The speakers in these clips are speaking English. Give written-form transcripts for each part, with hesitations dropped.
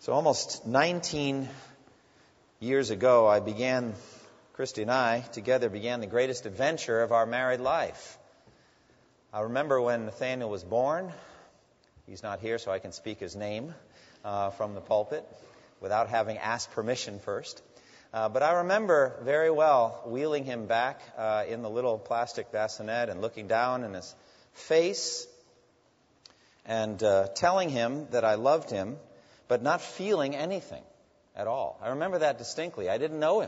So almost 19 years ago, Christy and I together began the greatest adventure of our married life. I remember when Nathaniel was born. He's not here, so I can speak his name from the pulpit without having asked permission first. But I remember very well wheeling him back in the little plastic bassinet and looking down in his face and telling him that I loved him, but not feeling anything at all. I remember that distinctly. I didn't know him.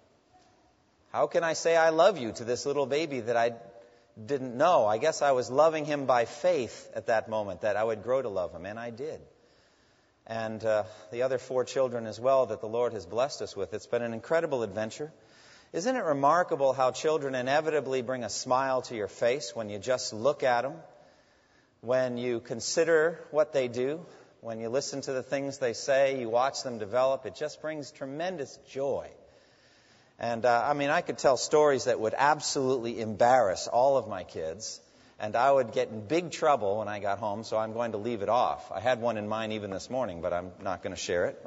How can I say I love you to this little baby that I didn't know? I guess I was loving him by faith at that moment, that I would grow to love him, and I did. And the other 4 children as well that the Lord has blessed us with. It's been an incredible adventure. Isn't it remarkable how children inevitably bring a smile to your face when you just look at them, when you consider what they do, when you listen to the things they say, you watch them develop? It just brings tremendous joy. And I could tell stories that would absolutely embarrass all of my kids, and I would get in big trouble when I got home, so I'm going to leave it off. I had one in mind even this morning, but I'm not going to share it,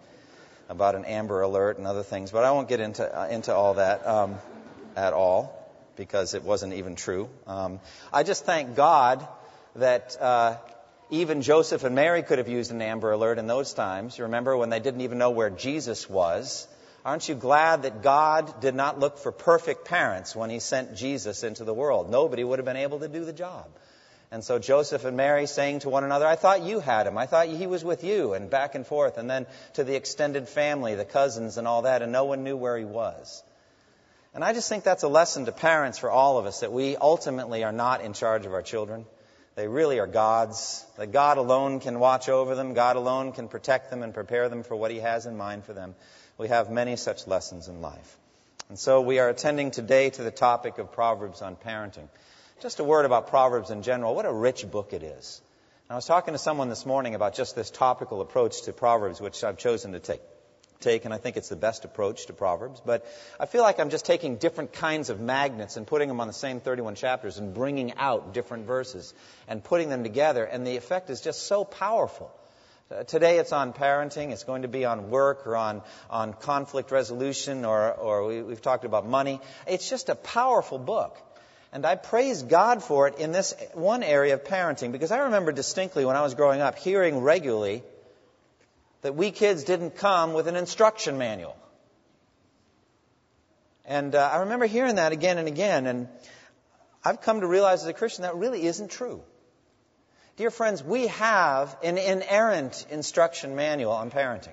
about an Amber Alert and other things. But I won't get into all that at all, because it wasn't even true. I just thank God that even Joseph and Mary could have used an Amber Alert in those times. You remember when they didn't even know where Jesus was? Aren't you glad that God did not look for perfect parents when He sent Jesus into the world? Nobody would have been able to do the job. And so Joseph and Mary saying to one another, I thought you had him. I thought he was with you, and back and forth. And then to the extended family, the cousins and all that, and no one knew where he was. And I just think that's a lesson to parents for all of us, that we ultimately are not in charge of our children. They really are God's, that God alone can watch over them. God alone can protect them and prepare them for what He has in mind for them. We have many such lessons in life. And so we are attending today to the topic of Proverbs on parenting. Just a word about Proverbs in general. What a rich book it is. And I was talking to someone this morning about just this topical approach to Proverbs, which I've chosen to take, and I think it's the best approach to Proverbs. But I feel like I'm just taking different kinds of magnets and putting them on the same 31 chapters and bringing out different verses and putting them together, and the effect is just so powerful. Today it's on parenting. It's going to be on work or on conflict resolution, or we've talked about money. It's just a powerful book. And I praise God for it in this one area of parenting, because I remember distinctly when I was growing up hearing regularly that we kids didn't come with an instruction manual. And I remember hearing that again and again, and I've come to realize as a Christian that really isn't true. Dear friends, we have an inerrant instruction manual on parenting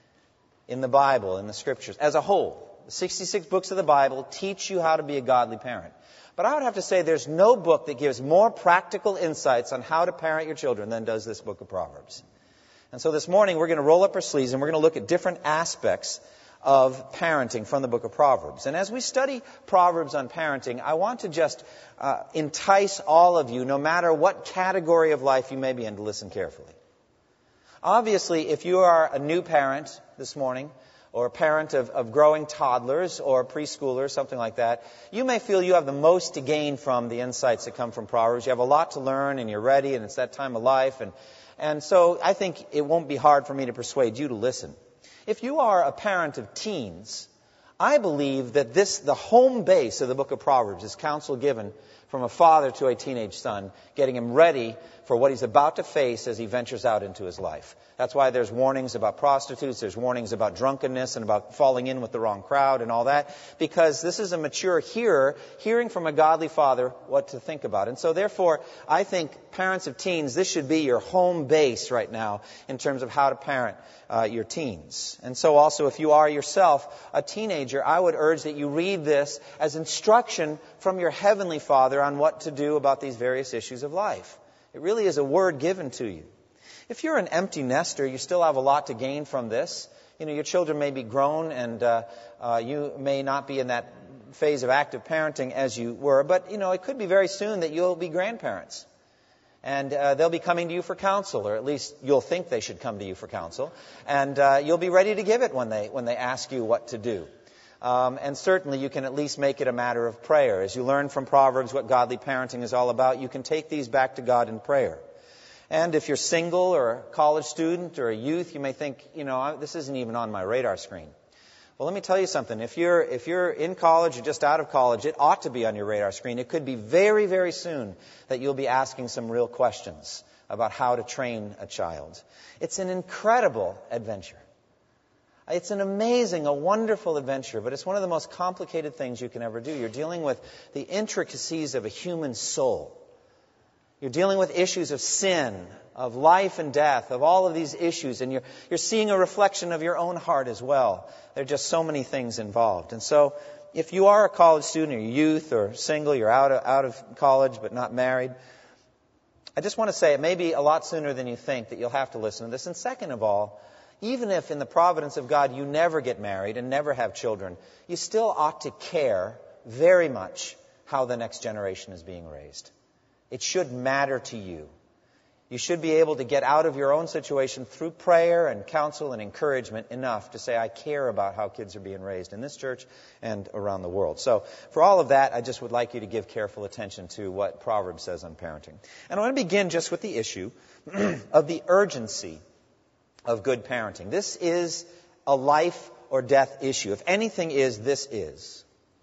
in the Bible, in the Scriptures, as a whole. The 66 books of the Bible teach you how to be a godly parent. But I would have to say there's no book that gives more practical insights on how to parent your children than does this book of Proverbs. And so this morning we're going to roll up our sleeves and we're going to look at different aspects of parenting from the book of Proverbs. And as we study Proverbs on parenting, I want to just entice all of you, no matter what category of life you may be in, to listen carefully. Obviously, if you are a new parent this morning, or a parent of growing toddlers or preschoolers, something like that, you may feel you have the most to gain from the insights that come from Proverbs. You have a lot to learn and you're ready and it's that time of life. And so I think it won't be hard for me to persuade you to listen. If you are a parent of teens, I believe that the home base of the book of Proverbs is counsel given from a father to a teenage son, getting him ready for what he's about to face as he ventures out into his life. That's why there's warnings about prostitutes, there's warnings about drunkenness and about falling in with the wrong crowd and all that, because this is a mature hearer hearing from a godly father what to think about. And so therefore, I think parents of teens, this should be your home base right now in terms of how to parent your teens. And so also, if you are yourself a teenager, I would urge that you read this as instruction from your heavenly Father on what to do about these various issues of life. It really is a word given to you. If you're an empty nester, you still have a lot to gain from this. You know, your children may be grown and you may not be in that phase of active parenting as you were, but, you know, it could be very soon that you'll be grandparents. And they'll be coming to you for counsel, or at least you'll think they should come to you for counsel. And you'll be ready to give it when they ask you what to do. And certainly you can at least make it a matter of prayer. As you learn from Proverbs what godly parenting is all about, you can take these back to God in prayer. And if you're single or a college student or a youth, you may think, this isn't even on my radar screen. Well, let me tell you something. If you're in college or just out of college, it ought to be on your radar screen. It could be very, very soon that you'll be asking some real questions about how to train a child. It's an incredible adventure. It's an amazing, a wonderful adventure, but it's one of the most complicated things you can ever do. You're dealing with the intricacies of a human soul. You're dealing with issues of sin, of life and death, of all of these issues, and you're seeing a reflection of your own heart as well. There are just so many things involved. And so, if you are a college student, or youth, or single, you're out of college but not married, I just want to say it may be a lot sooner than you think that you'll have to listen to this. And second of all, even if in the providence of God you never get married and never have children, you still ought to care very much how the next generation is being raised. It should matter to you. You should be able to get out of your own situation through prayer and counsel and encouragement enough to say, I care about how kids are being raised in this church and around the world. So for all of that, I just would like you to give careful attention to what Proverbs says on parenting. And I want to begin just with the issue of the urgency of good parenting. This is a life or death issue. If anything is, this is.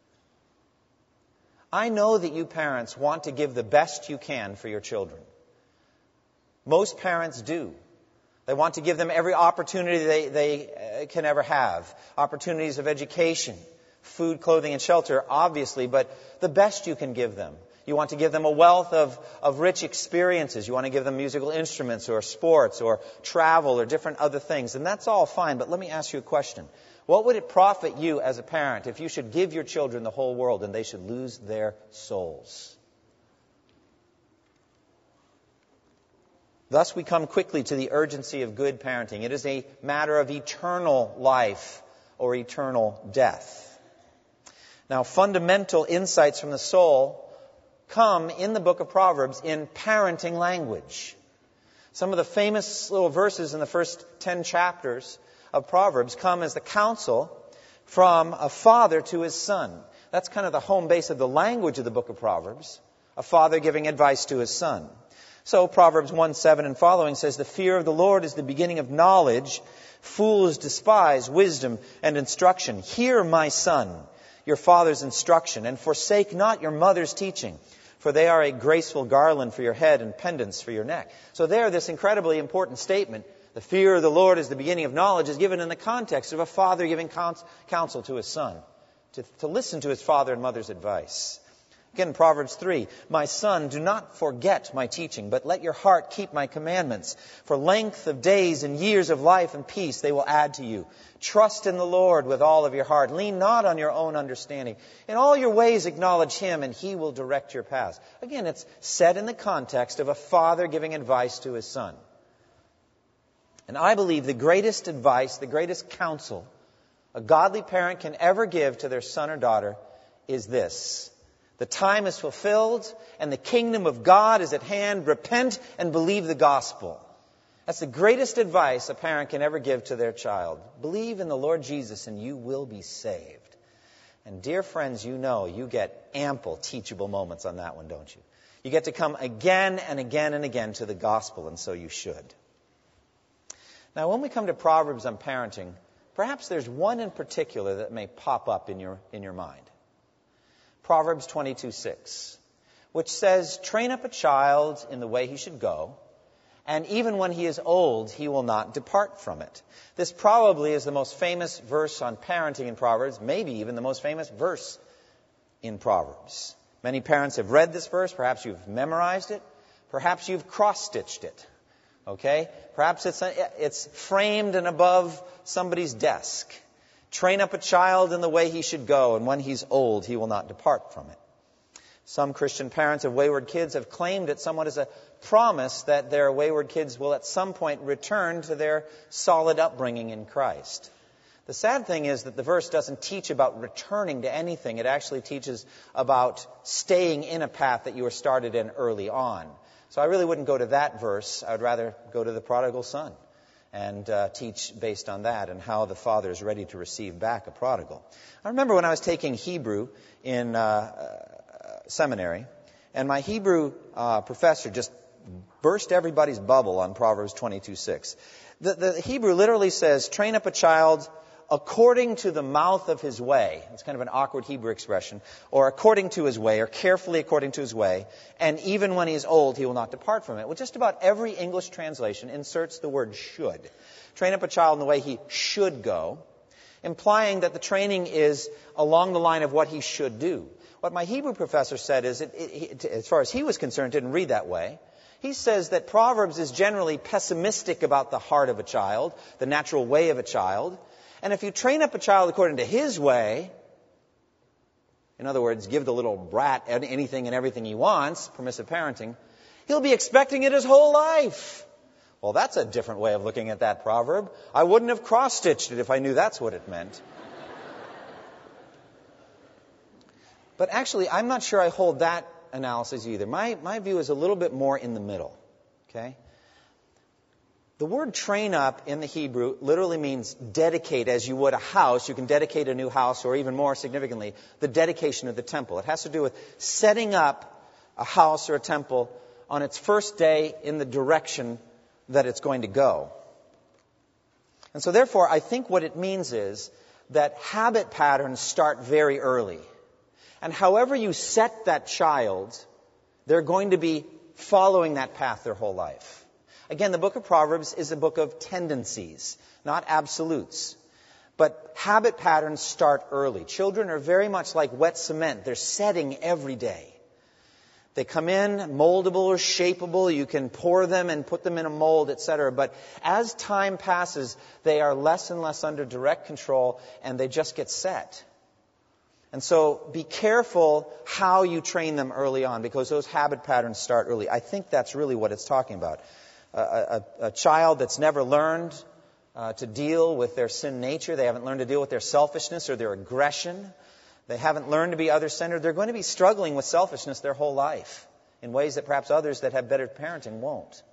I know that you parents want to give the best you can for your children. Most parents do. They want to give them every opportunity they can ever have. Opportunities of education, food, clothing, and shelter, obviously, but the best you can give them. You want to give them a wealth of rich experiences. You want to give them musical instruments or sports or travel or different other things. And that's all fine, but let me ask you a question. What would it profit you as a parent if you should give your children the whole world and they should lose their souls? Thus we come quickly to the urgency of good parenting. It is a matter of eternal life or eternal death. Now, fundamental insights from the soul come in the book of Proverbs in parenting language. Some of the famous little verses in the first 10 chapters of Proverbs come as the counsel from a father to his son. That's kind of the home base of the language of the book of Proverbs. A father giving advice to his son. So Proverbs 1:7 and following says, the fear of the Lord is the beginning of knowledge. Fools despise wisdom and instruction. Hear, my son, your father's instruction, and forsake not your mother's teaching. For they are a graceful garland for your head and pendants for your neck. So there, this incredibly important statement, the fear of the Lord is the beginning of knowledge, is given in the context of a father giving counsel to his son, to listen to his father and mother's advice. Again, Proverbs 3, my son, do not forget my teaching, but let your heart keep my commandments. For length of days and years of life and peace they will add to you. Trust in the Lord with all of your heart. Lean not on your own understanding. In all your ways acknowledge Him, and He will direct your paths. Again, it's said in the context of a father giving advice to his son. And I believe the greatest advice, the greatest counsel a godly parent can ever give to their son or daughter is this. The time is fulfilled and the kingdom of God is at hand. Repent and believe the gospel. That's the greatest advice a parent can ever give to their child. Believe in the Lord Jesus and you will be saved. And dear friends, you know you get ample teachable moments on that one, don't you? You get to come again and again and again to the gospel, and so you should. Now, when we come to Proverbs on parenting, perhaps there's one in particular that may pop up in your mind. Proverbs 22:6, which says, train up a child in the way he should go, and even when he is old, he will not depart from it. This probably is the most famous verse on parenting in Proverbs, maybe even the most famous verse in Proverbs. Many parents have read this verse. Perhaps you've memorized it. Perhaps you've cross-stitched it. Okay? Perhaps it's framed and above somebody's desk. Train up a child in the way he should go, and when he's old, he will not depart from it. Some Christian parents of wayward kids have claimed it somewhat as a promise that their wayward kids will at some point return to their solid upbringing in Christ. The sad thing is that the verse doesn't teach about returning to anything. It actually teaches about staying in a path that you were started in early on. So I really wouldn't go to that verse. I would rather go to the prodigal son and teach based on that and how the father is ready to receive back a prodigal. I remember when I was taking Hebrew in seminary, and my Hebrew professor just burst everybody's bubble on Proverbs 22:6. The Hebrew literally says, train up a child according to the mouth of his way. It's kind of an awkward Hebrew expression. Or according to his way, or carefully according to his way. And even when he is old, he will not depart from it. Well, just about every English translation inserts the word should. Train up a child in the way he should go, implying that the training is along the line of what he should do. What my Hebrew professor said is, as far as he was concerned, didn't read that way. He says that Proverbs is generally pessimistic about the heart of a child, the natural way of a child. And if you train up a child according to his way, in other words, give the little brat anything and everything he wants, permissive parenting, he'll be expecting it his whole life. Well, that's a different way of looking at that proverb. I wouldn't have cross-stitched it if I knew that's what it meant. But actually, I'm not sure I hold that analysis either. My view is a little bit more in the middle. Okay? The word train up in the Hebrew literally means dedicate, as you would a house. You can dedicate a new house, or even more significantly, the dedication of the temple. It has to do with setting up a house or a temple on its first day in the direction that it's going to go. And so therefore, I think what it means is that habit patterns start very early. And however you set that child, they're going to be following that path their whole life. Again, the book of Proverbs is a book of tendencies, not absolutes. But habit patterns start early. Children are very much like wet cement. They're setting every day. They come in moldable or shapeable. You can pour them and put them in a mold, etc. But as time passes, they are less and less under direct control, and they just get set. And so be careful how you train them early on, because those habit patterns start early. I think that's really what it's talking about. A child that's never learned to deal with their sin nature, they haven't learned to deal with their selfishness or their aggression, they haven't learned to be other-centered, they're going to be struggling with selfishness their whole life in ways that perhaps others that have better parenting won't.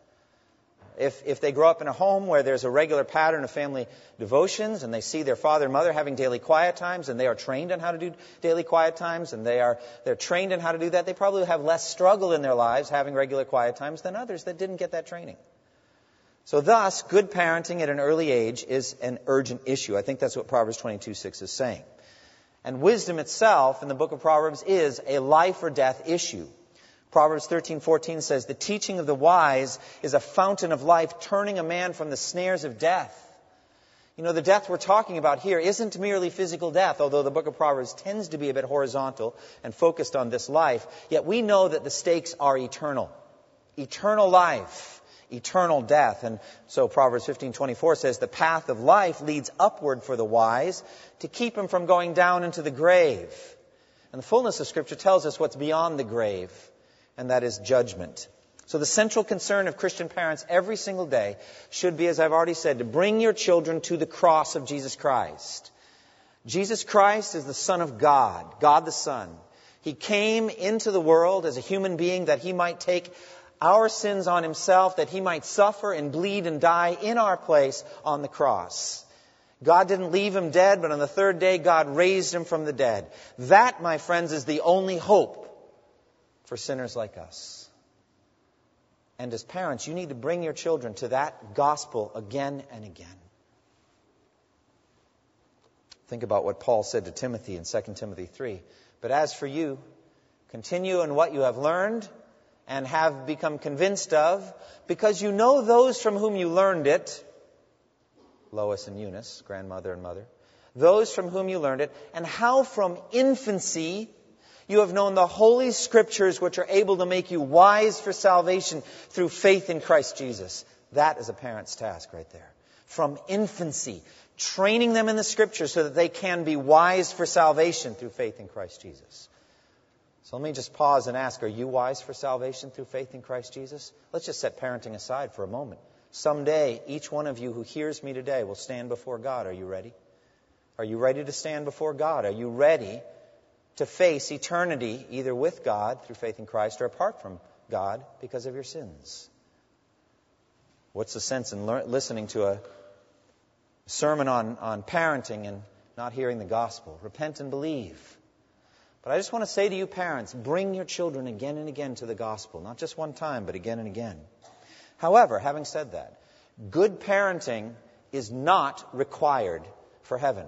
If they grow up in a home where there's a regular pattern of family devotions, and they see their father and mother having daily quiet times, and they are trained on how to do daily quiet times, and they're trained in how to do that, they probably have less struggle in their lives having regular quiet times than others that didn't get that training. So thus, good parenting at an early age is an urgent issue. I think that's what Proverbs 22:6 is saying. And wisdom itself in the book of Proverbs is a life or death issue. Proverbs 13:14 says, the teaching of the wise is a fountain of life, turning a man from the snares of death. You know, the death we're talking about here isn't merely physical death, although the book of Proverbs tends to be a bit horizontal and focused on this life. Yet we know that the stakes are eternal. Eternal life, eternal death. And so Proverbs 15:24 says, the path of life leads upward for the wise to keep him from going down into the grave. And the fullness of Scripture tells us what's beyond the grave, and that is judgment. So the central concern of Christian parents every single day should be, as I've already said, to bring your children to the cross of Jesus Christ. Jesus Christ is the Son of God, God the Son. He came into the world as a human being that He might take our sins on Himself, that He might suffer and bleed and die in our place on the cross. God didn't leave Him dead, but on the third day God raised Him from the dead. That, my friends, is the only hope for sinners like us. And as parents, you need to bring your children to that gospel again and again. Think about what Paul said to Timothy in 2 Timothy 3. But as for you, continue in what you have learned and have become convinced of, because you know those from whom you learned it, Lois and Eunice, grandmother and mother, those from whom you learned it, and how from infancy you have known the Holy Scriptures, which are able to make you wise for salvation through faith in Christ Jesus. That is a parent's task right there. From infancy, training them in the Scriptures so that they can be wise for salvation through faith in Christ Jesus. So let me just pause and ask, are you wise for salvation through faith in Christ Jesus? Let's just set parenting aside for a moment. Someday, each one of you who hears me today will stand before God. Are you ready? Are you ready to stand before God? Are you ready to face eternity either with God through faith in Christ or apart from God because of your sins? What's the sense in listening to a sermon on parenting and not hearing the gospel? Repent and believe. But I just want to say to you parents, bring your children again and again to the gospel. Not just one time, but again and again. However, having said that, good parenting is not required for heaven.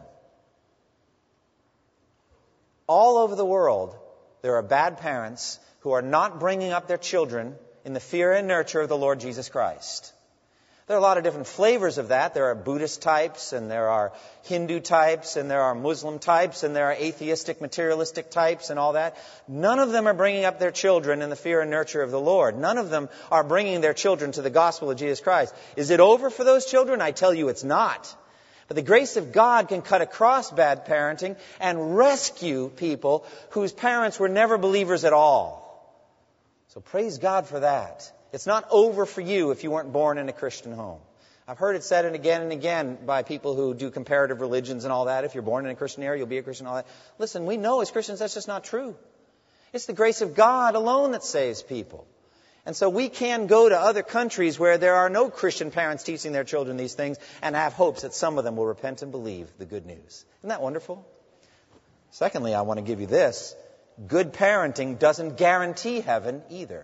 All over the world, there are bad parents who are not bringing up their children in the fear and nurture of the Lord Jesus Christ. There are a lot of different flavors of that. There are Buddhist types, and there are Hindu types, and there are Muslim types, and there are atheistic, materialistic types, and all that. None of them are bringing up their children in the fear and nurture of the Lord. None of them are bringing their children to the gospel of Jesus Christ. Is it over for those children? I tell you it's not. But the grace of God can cut across bad parenting and rescue people whose parents were never believers at all. So praise God for that. It's not over for you if you weren't born in a Christian home. I've heard it said and again by people who do comparative religions and all that. If you're born in a Christian area, you'll be a Christian and all that. Listen, we know as Christians that's just not true. It's the grace of God alone that saves people. And so we can go to other countries where there are no Christian parents teaching their children these things and have hopes that some of them will repent and believe the good news. Isn't that wonderful? Secondly, I want to give you this. Good parenting doesn't guarantee heaven either.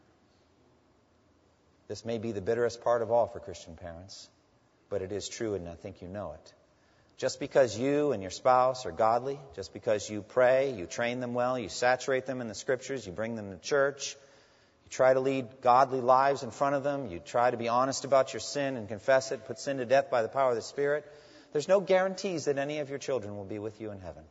This may be the bitterest part of all for Christian parents, but it is true, and I think you know it. Just because you and your spouse are godly, just because you pray, you train them well, you saturate them in the Scriptures, you bring them to church, you try to lead godly lives in front of them, you try to be honest about your sin and confess it, put sin to death by the power of the Spirit, there's no guarantees that any of your children will be with you in heaven.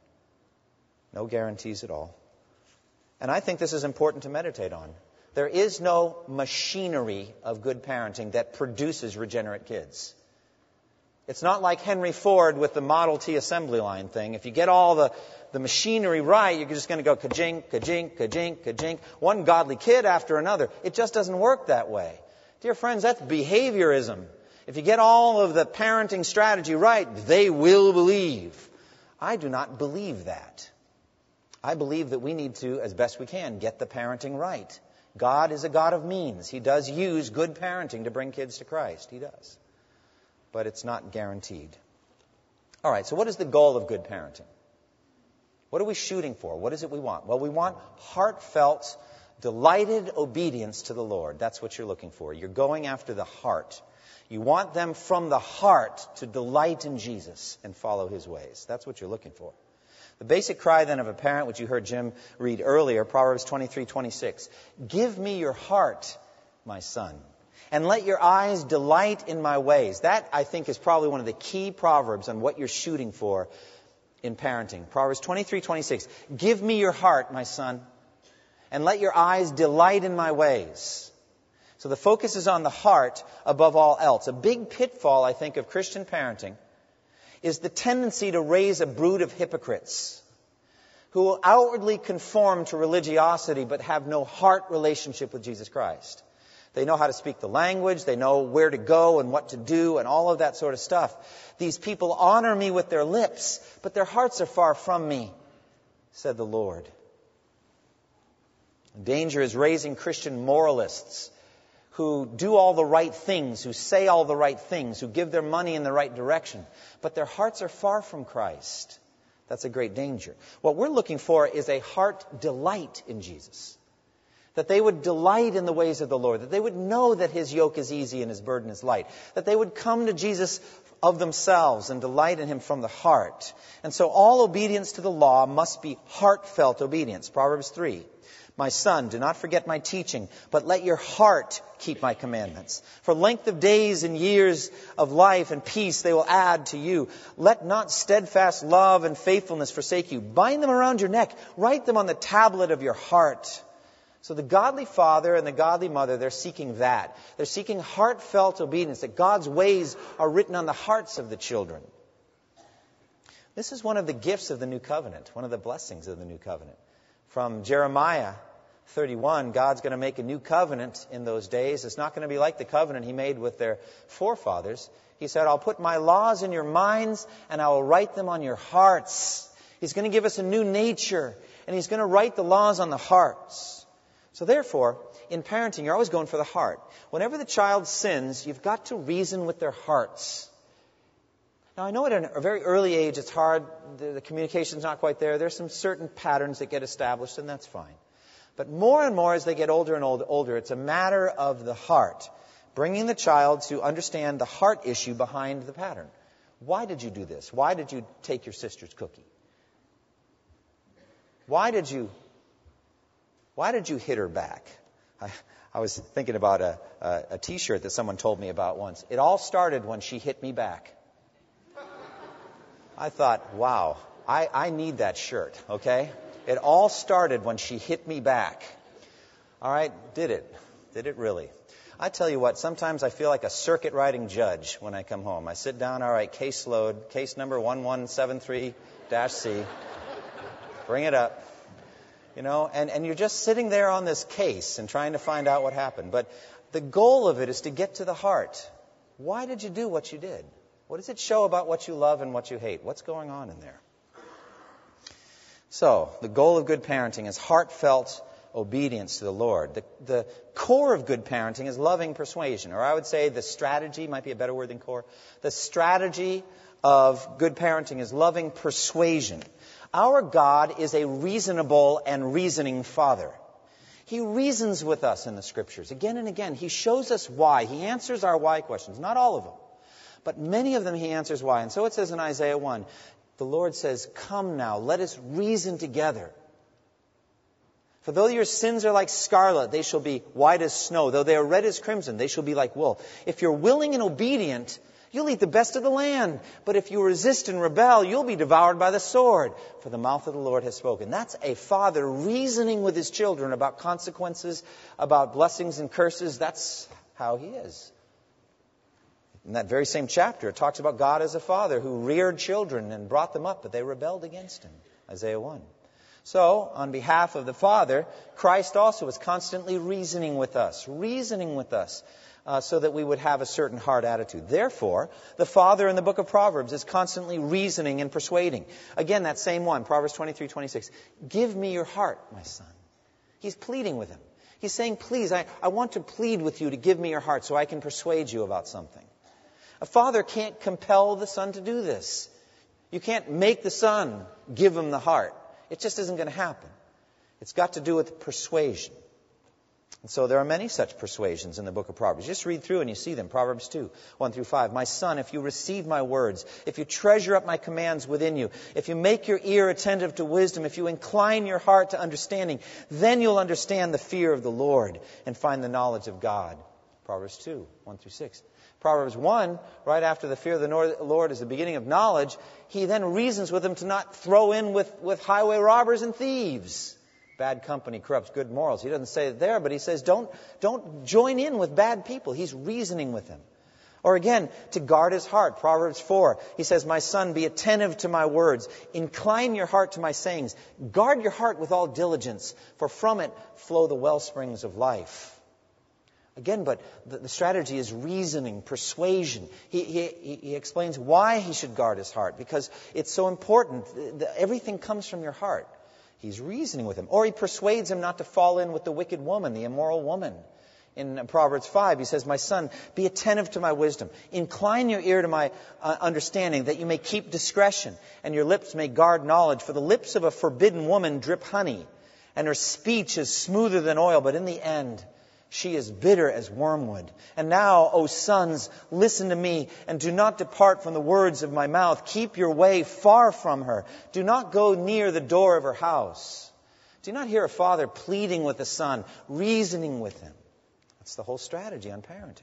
No guarantees at all. And I think this is important to meditate on. There is no machinery of good parenting that produces regenerate kids. It's not like Henry Ford with the Model T assembly line thing. If you get all the machinery right, you're just going to go ka-jink, ka-jink, ka-jink, ka-jink, one godly kid after another. It just doesn't work that way. Dear friends, that's behaviorism. If you get all of the parenting strategy right, they will believe. I do not believe that. I believe that we need to, as best we can, get the parenting right. God is a God of means. He does use good parenting to bring kids to Christ. He does. But it's not guaranteed. All right, so what is the goal of good parenting? What are we shooting for? What is it we want? Well, we want heartfelt, delighted obedience to the Lord. That's what you're looking for. You're going after the heart. You want them from the heart to delight in Jesus and follow His ways. That's what you're looking for. The basic cry then of a parent, which you heard Jim read earlier, Proverbs 23:26. Give me your heart, my son, and let your eyes delight in my ways. That, I think, is probably one of the key proverbs on what you're shooting for in parenting. Proverbs 23:26. Give me your heart, my son, and let your eyes delight in my ways. So the focus is on the heart above all else. A big pitfall, I think, of Christian parenting is the tendency to raise a brood of hypocrites who will outwardly conform to religiosity but have no heart relationship with Jesus Christ. They know how to speak the language, they know where to go and what to do and all of that sort of stuff. These people honor me with their lips, but their hearts are far from me, said the Lord. Danger is raising Christian moralists who do all the right things, who say all the right things, who give their money in the right direction, but their hearts are far from Christ. That's a great danger. What we're looking for is a heart delight in Jesus. That they would delight in the ways of the Lord, that they would know that His yoke is easy and His burden is light, that they would come to Jesus of themselves and delight in Him from the heart. And so all obedience to the law must be heartfelt obedience. Proverbs 3. My son, do not forget my teaching, but let your heart keep my commandments. For length of days and years of life and peace they will add to you. Let not steadfast love and faithfulness forsake you. Bind them around your neck. Write them on the tablet of your heart. So the godly father and the godly mother, they're seeking that. They're seeking heartfelt obedience, that God's ways are written on the hearts of the children. This is one of the gifts of the new covenant, one of the blessings of the new covenant. From Jeremiah 31, God's going to make a new covenant in those days. It's not going to be like the covenant He made with their forefathers. He said, I'll put my laws in your minds and I will write them on your hearts. He's going to give us a new nature and He's going to write the laws on the hearts. So therefore, in parenting, you're always going for the heart. Whenever the child sins, you've got to reason with their hearts. Now, I know at a very early age it's hard, the communication's not quite there. There's some certain patterns that get established, and that's fine. But more and more as they get older and older, it's a matter of the heart, bringing the child to understand the heart issue behind the pattern. Why did you do this? Why did you take your sister's cookie? Why did you hit her back? I was thinking about a T-shirt that someone told me about once. It all started when she hit me back. I thought, wow, I need that shirt, okay? It all started when she hit me back. All right, did it? Did it really? I tell you what, sometimes I feel like a circuit riding judge when I come home. I sit down, all right, case number 1173-C. Bring it up. You know, and you're just sitting there on this case and trying to find out what happened. But the goal of it is to get to the heart. Why did you do what you did? What does it show about what you love and what you hate? What's going on in there? So, the goal of good parenting is heartfelt obedience to the Lord. The core of good parenting is loving persuasion. Or I would say the strategy, might be a better word than core. The strategy of good parenting is loving persuasion. Our God is a reasonable and reasoning Father. He reasons with us in the Scriptures. Again and again, He shows us why. He answers our why questions. Not all of them, but many of them He answers why. And so it says in Isaiah 1, the Lord says, "Come now, let us reason together. For though your sins are like scarlet, they shall be white as snow. Though they are red as crimson, they shall be like wool." If you're willing and obedient, you'll eat the best of the land. But if you resist and rebel, you'll be devoured by the sword. For the mouth of the Lord has spoken. That's a father reasoning with his children about consequences, about blessings and curses. That's how he is. In that very same chapter, it talks about God as a father who reared children and brought them up, but they rebelled against Him. Isaiah 1. So, on behalf of the Father, Christ also is constantly reasoning with us, so that we would have a certain heart attitude. Therefore, the Father in the book of Proverbs is constantly reasoning and persuading. Again, that same one, Proverbs 23:26. Give me your heart, my son. He's pleading with him. He's saying, please, I want to plead with you to give me your heart so I can persuade you about something. A father can't compel the son to do this. You can't make the son give him the heart. It just isn't going to happen. It's got to do with persuasion. And so there are many such persuasions in the book of Proverbs. Just read through and you see them. Proverbs 2, 1-5. My son, if you receive my words, if you treasure up my commands within you, if you make your ear attentive to wisdom, if you incline your heart to understanding, then you'll understand the fear of the Lord and find the knowledge of God. Proverbs 2, 1-6. Proverbs 1, right after the fear of the Lord is the beginning of knowledge, he then reasons with them to not throw in with highway robbers and thieves. Bad company corrupts good morals. He doesn't say it there, but he says don't join in with bad people. He's reasoning with them. Or again, to guard his heart. Proverbs 4, he says, my son, be attentive to my words. Incline your heart to my sayings. Guard your heart with all diligence, for from it flow the wellsprings of life. Again, but the strategy is reasoning, persuasion. He explains why he should guard his heart, because it's so important. Everything comes from your heart. He's reasoning with him. Or he persuades him not to fall in with the wicked woman, the immoral woman. In Proverbs 5, he says, my son, be attentive to my wisdom. Incline your ear to my understanding, that you may keep discretion, and your lips may guard knowledge. For the lips of a forbidden woman drip honey, and her speech is smoother than oil, but in the end she is bitter as wormwood. And now, O sons, listen to me, and do not depart from the words of my mouth. Keep your way far from her. Do not go near the door of her house. Do you not hear a father pleading with a son, reasoning with him? That's the whole strategy on parenting.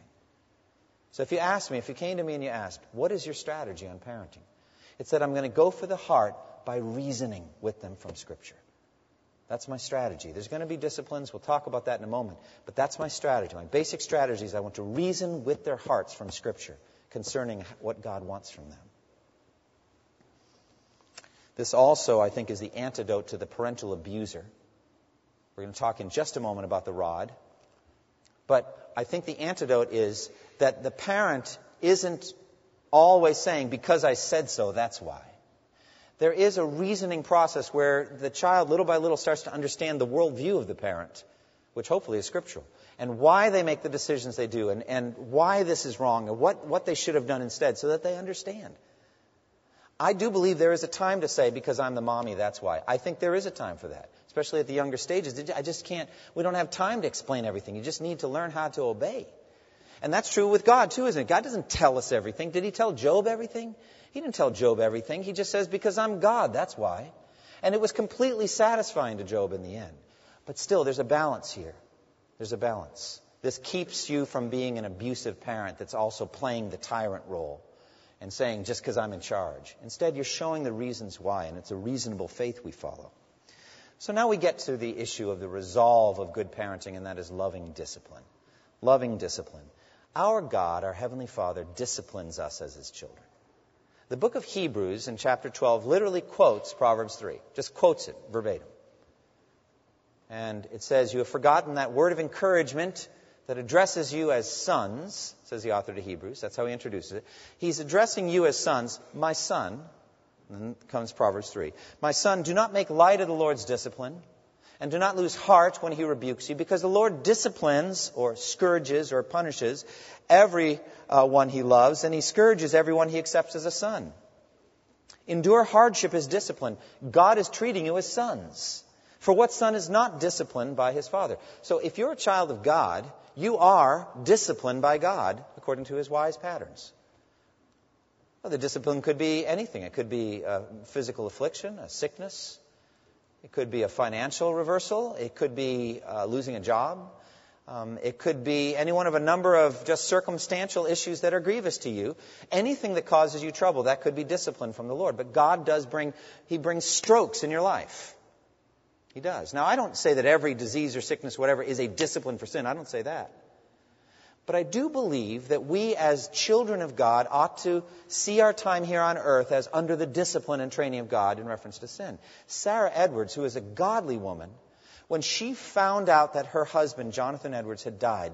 So if you came to me and you asked, what is your strategy on parenting? It's that I'm going to go for the heart by reasoning with them from Scripture. That's my strategy. There's going to be disciplines. We'll talk about that in a moment. But that's my strategy. My basic strategy is I want to reason with their hearts from Scripture concerning what God wants from them. This also, I think, is the antidote to the parental abuser. We're going to talk in just a moment about the rod. But I think the antidote is that the parent isn't always saying, because I said so, that's why. There is a reasoning process where the child, little by little, starts to understand the worldview of the parent, which hopefully is scriptural, and why they make the decisions they do, and why this is wrong, and what they should have done instead, so that they understand. I do believe there is a time to say, because I'm the mommy, that's why. I think there is a time for that, especially at the younger stages. I just can't, we don't have time to explain everything. You just need to learn how to obey. And that's true with God too, isn't it? God doesn't tell us everything. Did he tell Job everything? He didn't tell Job everything. He just says, because I'm God, that's why. And it was completely satisfying to Job in the end. But still, there's a balance here. There's a balance. This keeps you from being an abusive parent that's also playing the tyrant role and saying, just because I'm in charge. Instead, you're showing the reasons why, and it's a reasonable faith we follow. So now we get to the issue of the resolve of good parenting, and that is loving discipline. Loving discipline. Our God, our Heavenly Father, disciplines us as His children. The book of Hebrews in chapter 12 literally quotes Proverbs 3. Just quotes it verbatim. And it says, you have forgotten that word of encouragement that addresses you as sons, says the author to Hebrews. That's how he introduces it. He's addressing you as sons, my son. And then comes Proverbs 3. My son, do not make light of the Lord's discipline, and do not lose heart when He rebukes you, because the Lord disciplines, or scourges, or punishes every one He loves, and He scourges everyone He accepts as a son. Endure hardship as discipline. God is treating you as sons. For what son is not disciplined by his father? So if you're a child of God, you are disciplined by God according to His wise patterns. Well, the discipline could be anything. It could be a physical affliction, a sickness. It could be a financial reversal. It could be losing a job. It could be any one of a number of just circumstantial issues that are grievous to you. Anything that causes you trouble, that could be discipline from the Lord. But God does He brings strokes in your life. He does. Now, I don't say that every disease or sickness, whatever, is a discipline for sin. I don't say that. But I do believe that we as children of God ought to see our time here on earth as under the discipline and training of God in reference to sin. Sarah Edwards, who is a godly woman, when she found out that her husband, Jonathan Edwards, had died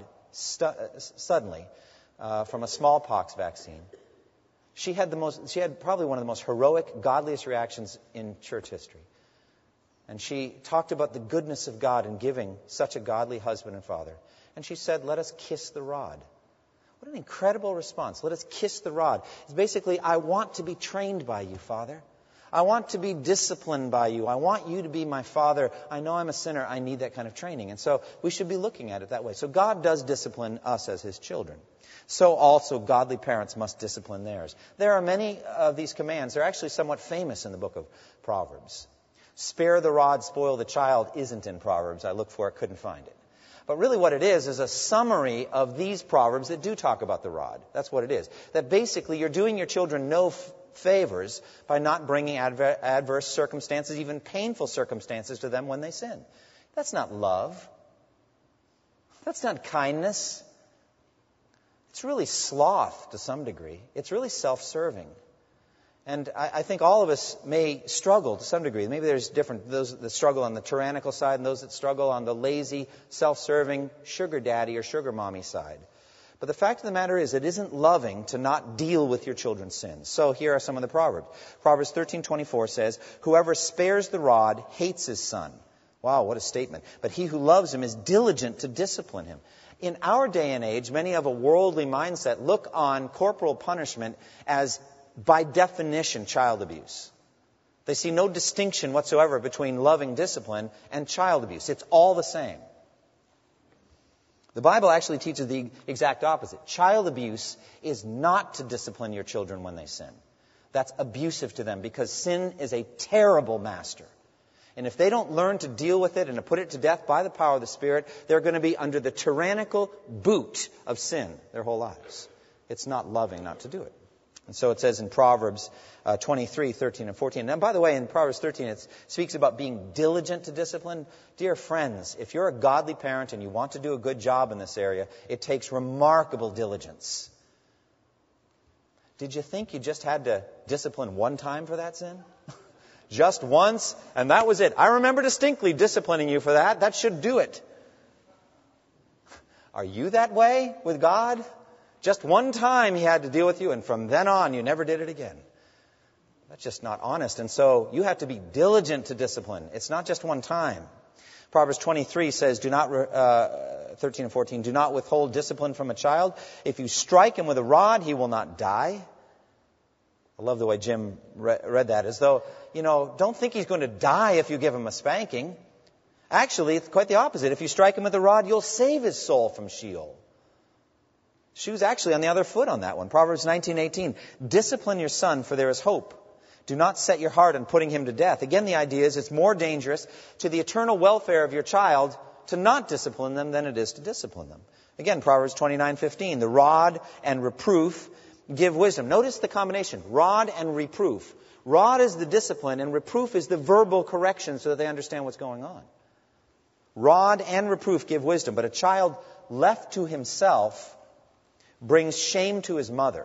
suddenly from a smallpox vaccine, she had probably one of the most heroic, godliest reactions in church history. And she talked about the goodness of God in giving such a godly husband and father. And she said, let us kiss the rod. What an incredible response. Let us kiss the rod. It's basically, I want to be trained by you, Father. I want to be disciplined by you. I want you to be my Father. I know I'm a sinner. I need that kind of training. And so we should be looking at it that way. So God does discipline us as His children. So also godly parents must discipline theirs. There are many of these commands. They're actually somewhat famous in the book of Proverbs. Spare the rod, spoil the child isn't in Proverbs. I looked for it, couldn't find it. But really what it is a summary of these Proverbs that do talk about the rod. That's what it is. That basically you're doing your children no favors by not bringing adverse circumstances, even painful circumstances to them when they sin. That's not love. That's not kindness. It's really sloth to some degree. It's really self-serving. And I think all of us may struggle to some degree. Maybe there's those that struggle on the tyrannical side and those that struggle on the lazy, self-serving sugar daddy or sugar mommy side. But the fact of the matter is, it isn't loving to not deal with your children's sins. So here are some of the Proverbs. Proverbs 13:24 says, whoever spares the rod hates his son. Wow, what a statement. But he who loves him is diligent to discipline him. In our day and age, many of a worldly mindset look on corporal punishment as, by definition, child abuse. They see no distinction whatsoever between loving discipline and child abuse. It's all the same. The Bible actually teaches the exact opposite. Child abuse is not to discipline your children when they sin. That's abusive to them because sin is a terrible master. And if they don't learn to deal with it and to put it to death by the power of the Spirit, they're going to be under the tyrannical boot of sin their whole lives. It's not loving not to do it. And so it says in Proverbs 23, 13, and 14. And by the way, in Proverbs 13, it speaks about being diligent to discipline. Dear friends, if you're a godly parent and you want to do a good job in this area, it takes remarkable diligence. Did you think you just had to discipline one time for that sin? Just once, and that was it. I remember distinctly disciplining you for that. That should do it. Are you that way with God? Just one time He had to deal with you, and from then on, you never did it again. That's just not honest. And so you have to be diligent to discipline. It's not just one time. Proverbs 23 says, 13 and 14, do not withhold discipline from a child. If you strike him with a rod, he will not die. I love the way Jim read that, as though, don't think he's going to die if you give him a spanking. Actually, it's quite the opposite. If you strike him with a rod, you'll save his soul from Sheol. Shoe's actually on the other foot on that one. Proverbs 19:18. Discipline your son, for there is hope. Do not set your heart on putting him to death. Again, the idea is it's more dangerous to the eternal welfare of your child to not discipline them than it is to discipline them. Again, Proverbs 29:15. The rod and reproof give wisdom. Notice the combination. Rod and reproof. Rod is the discipline and reproof is the verbal correction so that they understand what's going on. Rod and reproof give wisdom, but a child left to himself brings shame to his mother.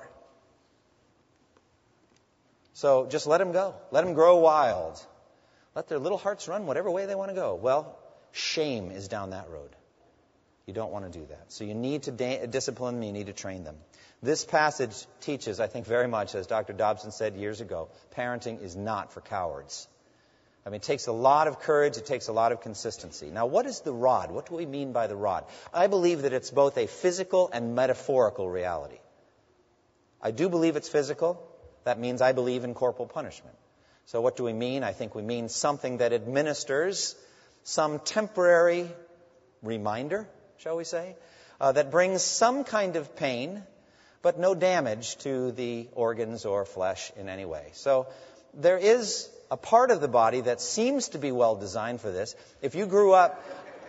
So just let him go. Let him grow wild. Let their little hearts run whatever way they want to go. Well, shame is down that road. You don't want to do that. So you need to discipline them. You need to train them. This passage teaches, I think, very much, as Dr. Dobson said years ago, parenting is not for cowards. I mean, it takes a lot of courage. It takes a lot of consistency. Now, what is the rod? What do we mean by the rod? I believe that it's both a physical and metaphorical reality. I do believe it's physical. That means I believe in corporal punishment. So what do we mean? I think we mean something that administers some temporary reminder, shall we say, that brings some kind of pain, but no damage to the organs or flesh in any way. So there is a part of the body that seems to be well designed for this. If you grew up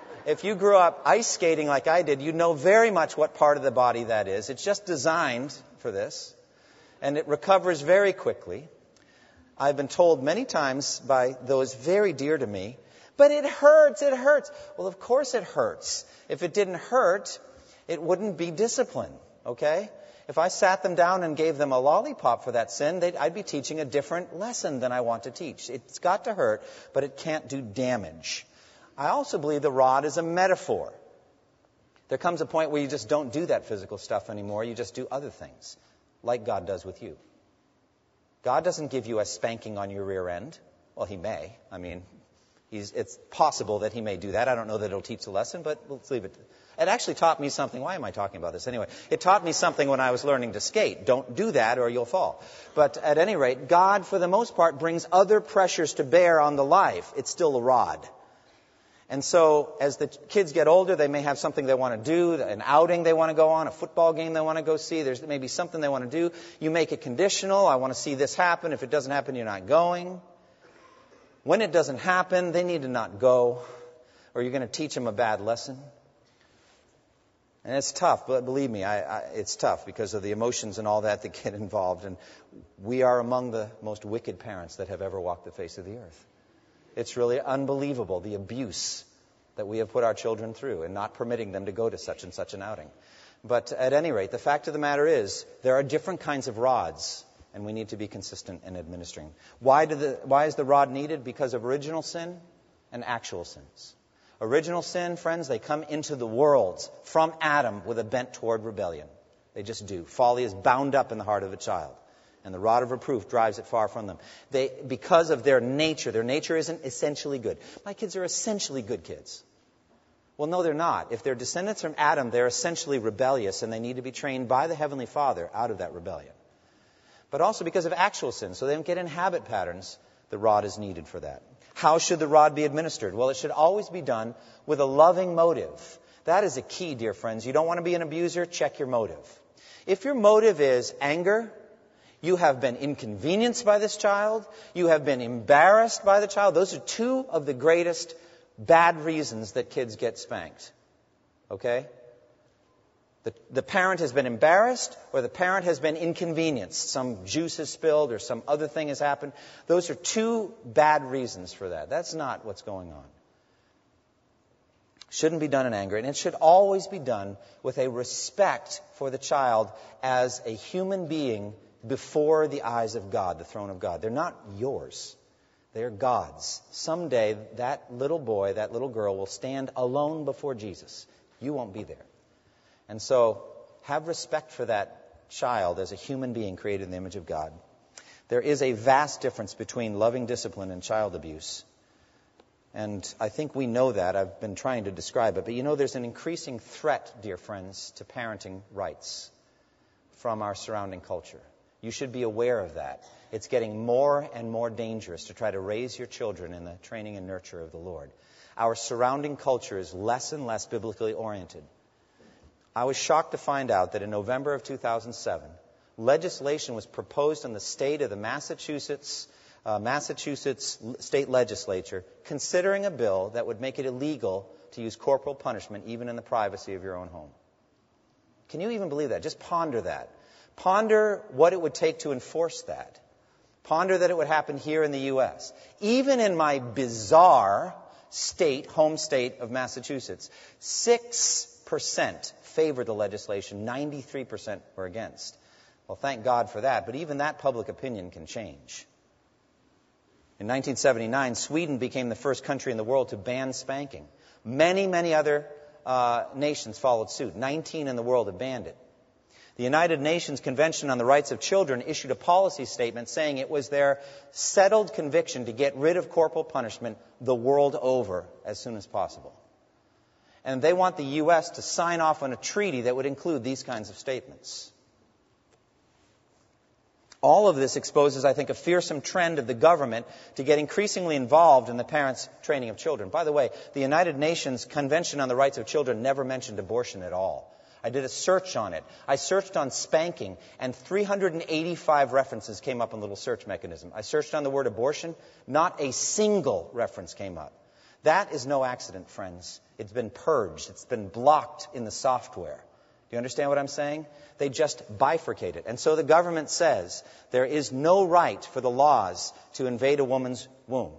ice skating like I did, you know very much what part of the body that is. It's just designed for this, and it recovers very quickly. I've been told many times by those very dear to me, but it hurts. Well, of course it hurts. If it didn't hurt, it wouldn't be discipline, okay? If I sat them down and gave them a lollipop for that sin, I'd be teaching a different lesson than I want to teach. It's got to hurt, but it can't do damage. I also believe the rod is a metaphor. There comes a point where you just don't do that physical stuff anymore. You just do other things, like God does with you. God doesn't give you a spanking on your rear end. Well, He may. I mean, it's possible that He may do that. I don't know that it'll teach the lesson, but let's leave it. It actually taught me something. Why am I talking about this anyway? It taught me something when I was learning to skate. Don't do that or you'll fall. But at any rate, God, for the most part, brings other pressures to bear on the life. It's still a rod. And so as the kids get older, they may have something they want to do, an outing they want to go on, a football game they want to go see. There's maybe something they want to do. You make it conditional. I want to see this happen. If it doesn't happen, you're not going. When it doesn't happen, they need to not go, or you're going to teach them a bad lesson. And it's tough, but believe me, it's tough because of the emotions and all that get involved. And we are among the most wicked parents that have ever walked the face of the earth. It's really unbelievable, the abuse that we have put our children through and not permitting them to go to such and such an outing. But at any rate, the fact of the matter is, there are different kinds of rods, and we need to be consistent in administering. Why is the rod needed? Because of original sin and actual sins. Original sin, friends, they come into the world from Adam with a bent toward rebellion. They just do. Folly is bound up in the heart of a child. And the rod of reproof drives it far from them. Because of their nature isn't essentially good. My kids are essentially good kids. Well, no, they're not. If they're descendants from Adam, they're essentially rebellious, and they need to be trained by the Heavenly Father out of that rebellion. But also because of actual sin, so they don't get in habit patterns, the rod is needed for that. How should the rod be administered? Well, it should always be done with a loving motive. That is a key, dear friends. You don't want to be an abuser? Check your motive. If your motive is anger, you have been inconvenienced by this child, you have been embarrassed by the child, those are two of the greatest bad reasons that kids get spanked. Okay? The parent has been embarrassed, or the parent has been inconvenienced. Some juice has spilled or some other thing has happened. Those are two bad reasons for that. That's not what's going on. Shouldn't be done in anger. And it should always be done with a respect for the child as a human being before the eyes of God, the throne of God. They're not yours. They're God's. Someday that little boy, that little girl will stand alone before Jesus. You won't be there. And so, have respect for that child as a human being created in the image of God. There is a vast difference between loving discipline and child abuse. And I think we know that. I've been trying to describe it. But there's an increasing threat, dear friends, to parenting rights from our surrounding culture. You should be aware of that. It's getting more and more dangerous to try to raise your children in the training and nurture of the Lord. Our surrounding culture is less and less biblically oriented. I was shocked to find out that in November of 2007, legislation was proposed in the state of the Massachusetts state legislature, considering a bill that would make it illegal to use corporal punishment even in the privacy of your own home. Can you even believe that? Just ponder that. Ponder what it would take to enforce that. Ponder that it would happen here in the U.S. Even in my bizarre home state of Massachusetts, 6% favored the legislation, 93% were against. Well, thank God for that, but even that public opinion can change. In 1979, Sweden became the first country in the world to ban spanking. Many other nations followed suit. 19 in the world have banned it. The United Nations Convention on the Rights of Children issued a policy statement saying it was their settled conviction to get rid of corporal punishment the world over as soon as possible. And they want the U.S. to sign off on a treaty that would include these kinds of statements. All of this exposes, I think, a fearsome trend of the government to get increasingly involved in the parents' training of children. By the way, the United Nations Convention on the Rights of Children never mentioned abortion at all. I did a search on it. I searched on spanking, and 385 references came up in a little search mechanism. I searched on the word abortion. Not a single reference came up. That is no accident, friends. It's been purged. It's been blocked in the software. Do you understand what I'm saying? They just bifurcate it. And so the government says there is no right for the laws to invade a woman's womb.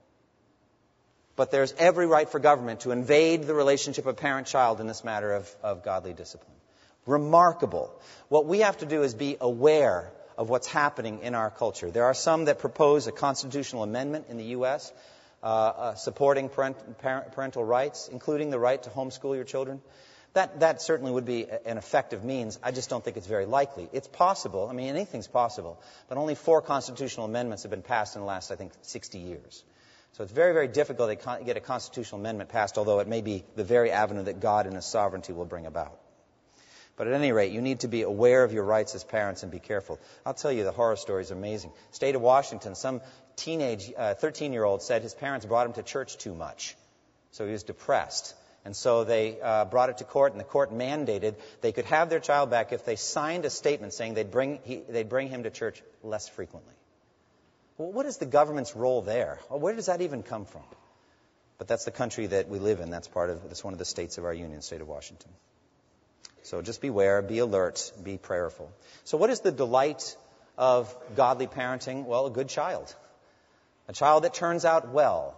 But there's every right for government to invade the relationship of parent-child in this matter of godly discipline. Remarkable. What we have to do is be aware of what's happening in our culture. There are some that propose a constitutional amendment in the U.S. Supporting parental rights, including the right to homeschool your children. That certainly would be an effective means. I just don't think it's very likely. It's possible. I mean, anything's possible. But only 4 constitutional amendments have been passed in the last, 60 years. So it's very difficult to get a constitutional amendment passed, although it may be the very avenue that God in His sovereignty will bring about. But at any rate, you need to be aware of your rights as parents and be careful. I'll tell you, the horror story is amazing. State of Washington, some teenage 13-year-old said his parents brought him to church too much. So he was depressed. And so they brought it to court, and the court mandated they could have their child back if they signed a statement saying they'd bring him to church less frequently. Well, what is the government's role there? Well, where does that even come from? But that's the country that we live in. That's one of the states of our union, state of Washington. So just beware, be alert, be prayerful. So what is the delight of godly parenting? Well, a good child. A child that turns out well.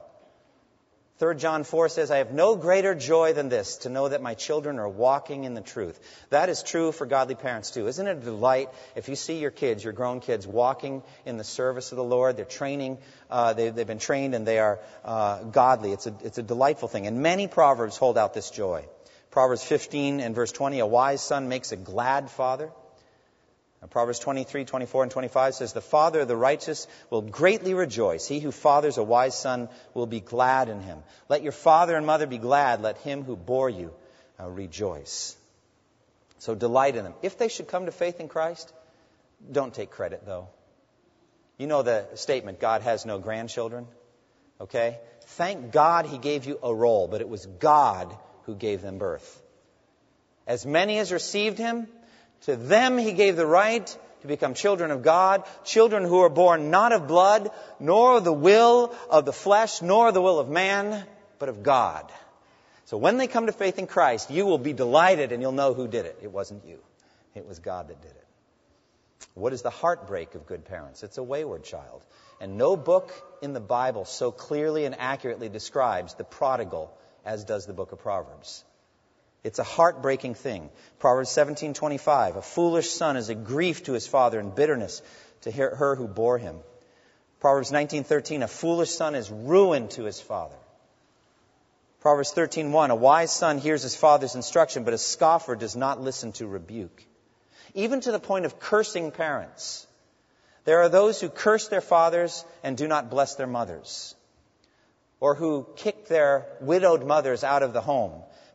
3 John 4 says, I have no greater joy than this, to know that my children are walking in the truth. That is true for godly parents too. Isn't it a delight if you see your kids, your grown kids, walking in the service of the Lord? They're training, they've been trained and they are godly. It's a delightful thing. And many Proverbs hold out this joy. Proverbs 15 and verse 20, a wise son makes a glad father. Proverbs 23, 24, and 25 says, the father of the righteous will greatly rejoice. He who fathers a wise son will be glad in him. Let your father and mother be glad. Let him who bore you rejoice. So delight in them. If they should come to faith in Christ, don't take credit, though. You know the statement, God has no grandchildren. Okay? Thank God He gave you a role, but it was God who gave them birth. As many as received Him, to them He gave the right to become children of God, children who are born not of blood, nor of the will of the flesh, nor the will of man, but of God. So when they come to faith in Christ, you will be delighted and you'll know who did it. It wasn't you. It was God that did it. What is the heartbreak of good parents? It's a wayward child. And no book in the Bible so clearly and accurately describes the prodigal as does the book of Proverbs. It's a heartbreaking thing. Proverbs 17:25, a foolish son is a grief to his father and bitterness to her who bore him. Proverbs 19:13, a foolish son is ruin to his father. Proverbs 13:1, a wise son hears his father's instruction, but a scoffer does not listen to rebuke. Even to the point of cursing parents. There are those who curse their fathers and do not bless their mothers, or who kick their widowed mothers out of the home.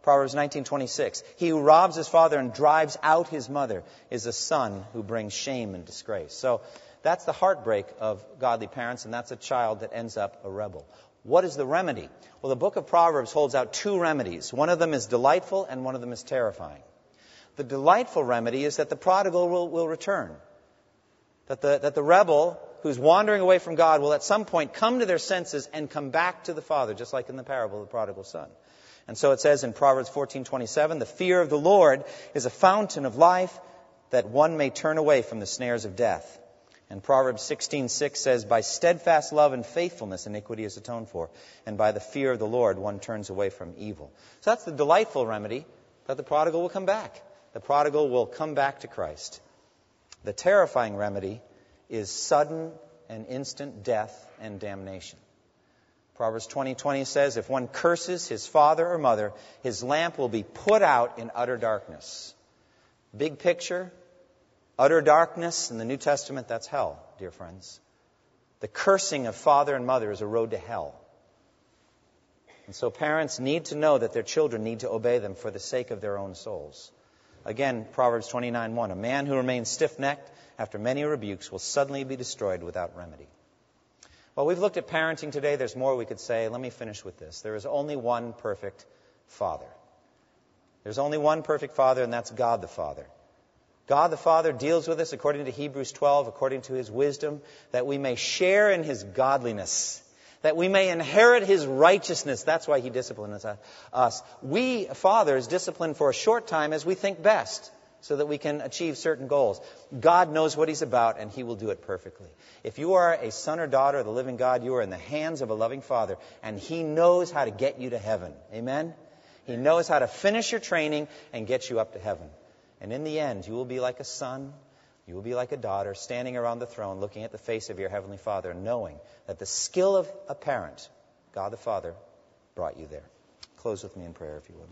Proverbs 19:26. He who robs his father and drives out his mother is a son who brings shame and disgrace. So that's the heartbreak of godly parents, and that's a child that ends up a rebel. What is the remedy? Well, the book of Proverbs holds out two remedies. One of them is delightful and one of them is terrifying. The delightful remedy is that the prodigal will return. That the rebel who's wandering away from God will at some point come to their senses and come back to the Father, just like in the parable of the prodigal son. And so it says in Proverbs 14:27, the fear of the Lord is a fountain of life, that one may turn away from the snares of death. And Proverbs 16:6 says, by steadfast love and faithfulness iniquity is atoned for, and by the fear of the Lord one turns away from evil. So that's the delightful remedy, that the prodigal will come back. The prodigal will come back to Christ. The terrifying remedy is sudden and instant death and damnation. Proverbs 20:20 says, if one curses his father or mother, his lamp will be put out in utter darkness. Big picture, utter darkness in the New Testament, that's hell, dear friends. The cursing of father and mother is a road to hell. And so parents need to know that their children need to obey them for the sake of their own souls. Again, Proverbs 29:1, a man who remains stiff-necked after many rebukes will suddenly be destroyed without remedy. Well, we've looked at parenting today. There's more we could say. Let me finish with this. There is only one perfect Father. There's only one perfect Father, and that's God the Father. God the Father deals with us according to Hebrews 12, according to His wisdom, that we may share in His godliness, that we may inherit His righteousness. That's why He disciplines us. We, fathers, discipline for a short time as we think best, so that we can achieve certain goals. God knows what He's about, and He will do it perfectly. If you are a son or daughter of the living God, you are in the hands of a loving Father, and He knows how to get you to heaven. Amen? He knows how to finish your training and get you up to heaven. And in the end, you will be like a son, you will be like a daughter, standing around the throne, looking at the face of your Heavenly Father, knowing that the skill of a parent, God the Father, brought you there. Close with me in prayer, if you would.